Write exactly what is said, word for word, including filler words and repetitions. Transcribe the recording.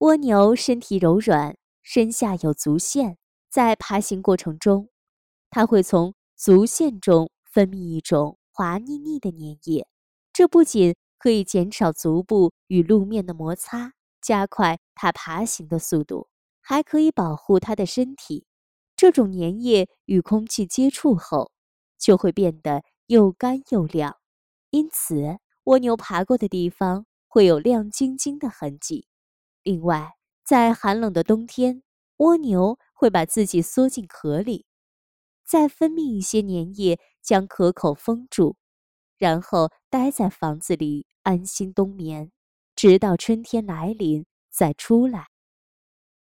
蜗牛身体柔软，身下有足腺，在爬行过程中，它会从足腺中分泌一种滑腻腻的粘液，这不仅可以减少足部与路面的摩擦，加快它爬行的速度，还可以保护它的身体。这种粘液与空气接触后，就会变得又干又亮，因此蜗牛爬过的地方会有亮晶晶的痕迹。另外，在寒冷的冬天，蜗牛会把自己缩进壳里，再分泌一些粘液将壳口封住，然后待在房子里安心冬眠，直到春天来临再出来。